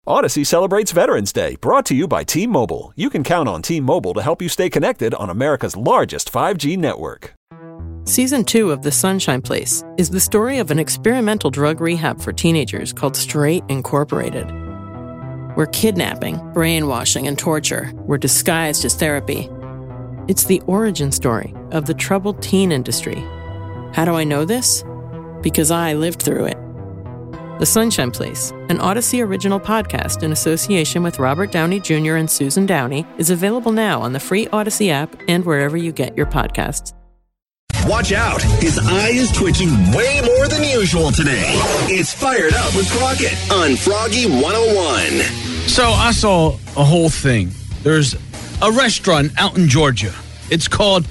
Odyssey celebrates Veterans Day, brought to you by T-Mobile. You can count on T-Mobile to help you stay connected on America's largest 5G network. Season 2 of The Sunshine Place is the story of an experimental drug rehab for teenagers called Straight Incorporated, where kidnapping, brainwashing, and torture were disguised as therapy. It's the origin story of the troubled teen industry. How do I know this? Because I lived through it. The Sunshine Place, an Odyssey original podcast in association with Robert Downey Jr. and Susan Downey, is available now on the free Odyssey app and wherever you get your podcasts. Watch out. His eye is twitching way more than usual today. It's Fired Up with Crockett on Froggy 101. So I saw a whole thing. There's a restaurant out in Georgia. It's called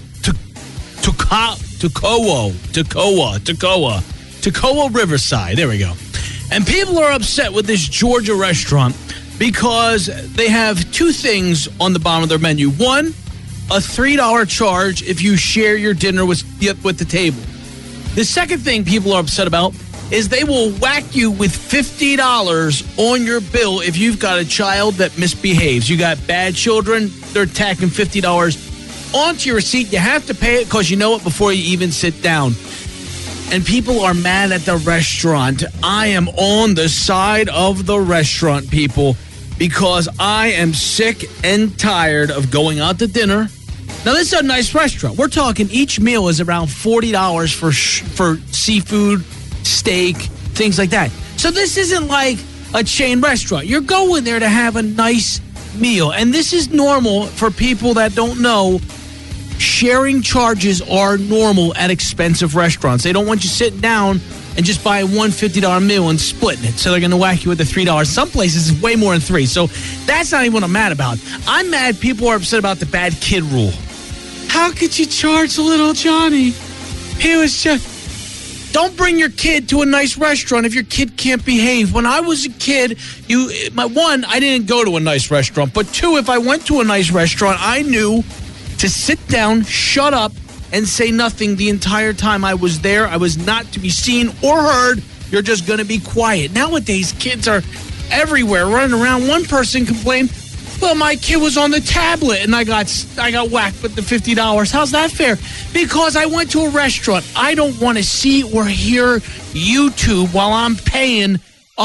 Toccoa Riverside. There we go. And people are upset with this Georgia restaurant because they have two things on the bottom of their menu. One, a $3 charge if you share your dinner with the table. The second thing people are upset about is they will whack you with $50 on your bill if you've got a child that misbehaves. You got bad children, they're tacking $50 onto your receipt. You have to pay it because you know it before you even sit down. And people are mad at the restaurant. I am on the side of the restaurant, people, because I am sick and tired of going out to dinner. Now, this is a nice restaurant. We're talking each meal is around $40 for seafood, steak, things like that. So this isn't like a chain restaurant. You're going there to have a nice meal. And this is normal for people that don't know. Sharing charges are normal at expensive restaurants. They don't want you sitting down and just buying one $50 meal and splitting it. So they're going to whack you with the $3. Some places it's way more than $3. So that's not even what I'm mad about. I'm mad people are upset about the bad kid rule. How could you charge little Johnny? He was just... Don't bring your kid to a nice restaurant if your kid can't behave. When I was a kid, one, I didn't go to a nice restaurant. But two, if I went to a nice restaurant, I knew to sit down, shut up, and say nothing the entire time I was there. I was not to be seen or heard. You're just going to be quiet. Nowadays, kids are everywhere, running around. One person complained, well, my kid was on the tablet, and I got whacked with the $50. How's that fair? Because I went to a restaurant. I don't want to see or hear YouTube while I'm paying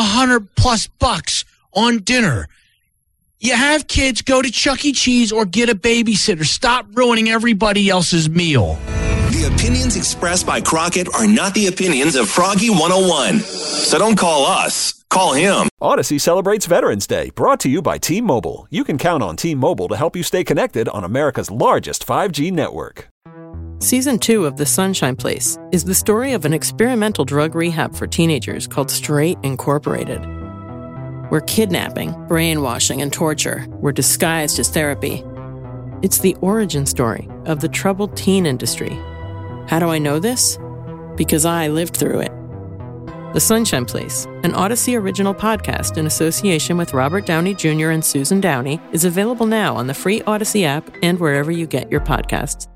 $100+ on dinner. You have kids, go to Chuck E. Cheese or get a babysitter. Stop ruining everybody else's meal. The opinions expressed by Crockett are not the opinions of Froggy 101. So don't call us. Call him. Odyssey celebrates Veterans Day, brought to you by T-Mobile. You can count on T-Mobile to help you stay connected on America's largest 5G network. Season 2 of The Sunshine Place is the story of an experimental drug rehab for teenagers called Straight Incorporated, where kidnapping, brainwashing, and torture were disguised as therapy. It's the origin story of the troubled teen industry. How do I know this? Because I lived through it. The Sunshine Place, an Odyssey original podcast in association with Robert Downey Jr. and Susan Downey, is available now on the free Odyssey app and wherever you get your podcasts.